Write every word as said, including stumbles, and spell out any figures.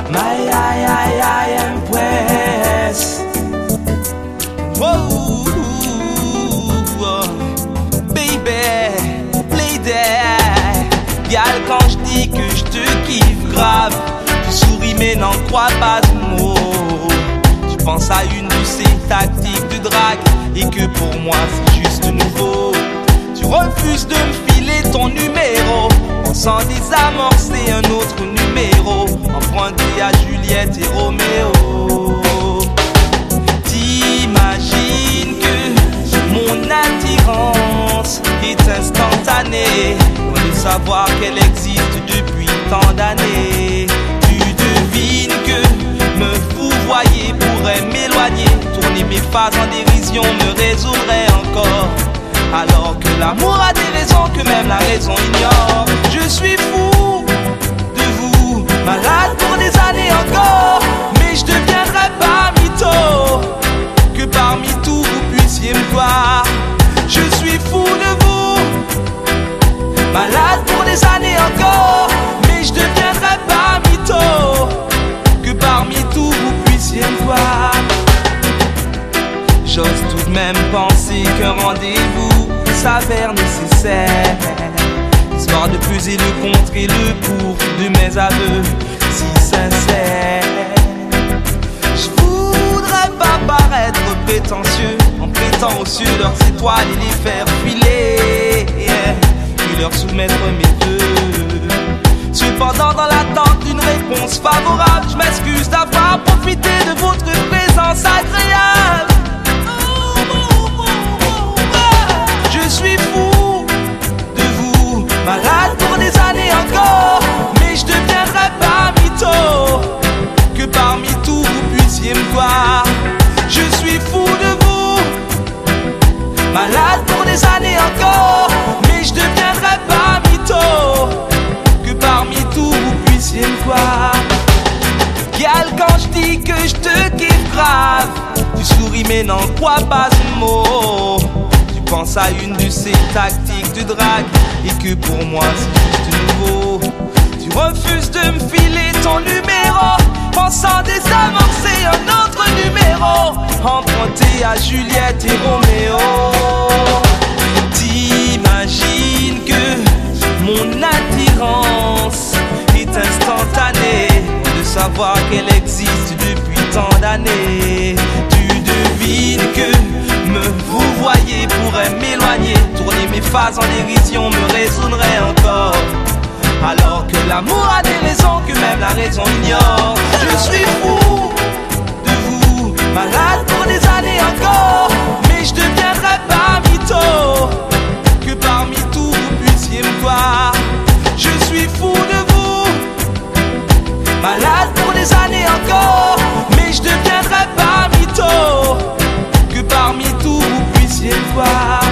my I, I, I empress. Whoa, baby, lady. Gal, quand je dis que je te kiffe grave, tu souris mais n'en crois pas un mot. Tu penses à une de ces tactiques de drague et que pour moi c'est juste nouveau. Tu refuses de me filer ton numéro, pensant désamorcer un autre numéro, emprunté à Juliette et Roméo. T'imagines que mon attirance est instantanée, loin de savoir qu'elle existe depuis tant d'années. Tu devines que me fouvoyer pourrait m'éloigner, tourner mes phases en dérision me résoudrait encore. Alors que l'amour a des raisons que même la raison ignore. Je suis fou de vous, malade pour des années encore, mais je deviendrai pas mytho, que parmi tout vous puissiez me voir. Je suis fou de vous, malade pour des années encore, mais je deviendrai pas mytho, que parmi tout vous puissiez me voir. J'ose tout de même penser qu'un rendez-vous s'avère nécessaire, histoire de peser le contre et le pour de mes aveux si sincères. Je voudrais pas paraître prétentieux en prêtant aux cieux leurs étoiles et les faire filer, puis leur soumettre mes vœux. Cependant, dans l'attente d'une réponse favorable, je m'excuse d'avoir profité de votre présence agréable. Je suis fou de vous, malade pour des années encore, mais je deviendrai pas mytho, que parmi tout vous puissiez me voir. Je suis fou de vous, malade pour des années encore, mais je deviendrai pas mytho, que parmi tout vous puissiez me voir. Gal, quand je dis que je te kiffe grave, tu souris mais n'en crois pas un mot. Pense à une de ces tactiques de drague et que pour moi c'est juste nouveau. Tu refuses de me filer ton numéro, pensant désamorcer un autre numéro, emprunté à Juliette et Roméo. T'imagines que mon attirance est instantanée, de savoir qu'elle existe depuis tant d'années. Tu devines que me vous voyez pourrait m'éloigner, tourner mes phases en dérision me raisonnerait encore. Alors que l'amour a des raisons que même la raison ignore. Je suis fou de vous, malade pour des années encore, mais je deviendrai pas mytho, que parmi tout vous puissiez me voir. Je suis fou de vous, malade pour des années encore, mais je deviendrai pas mytho, que parmi tout vous puissiez me voir.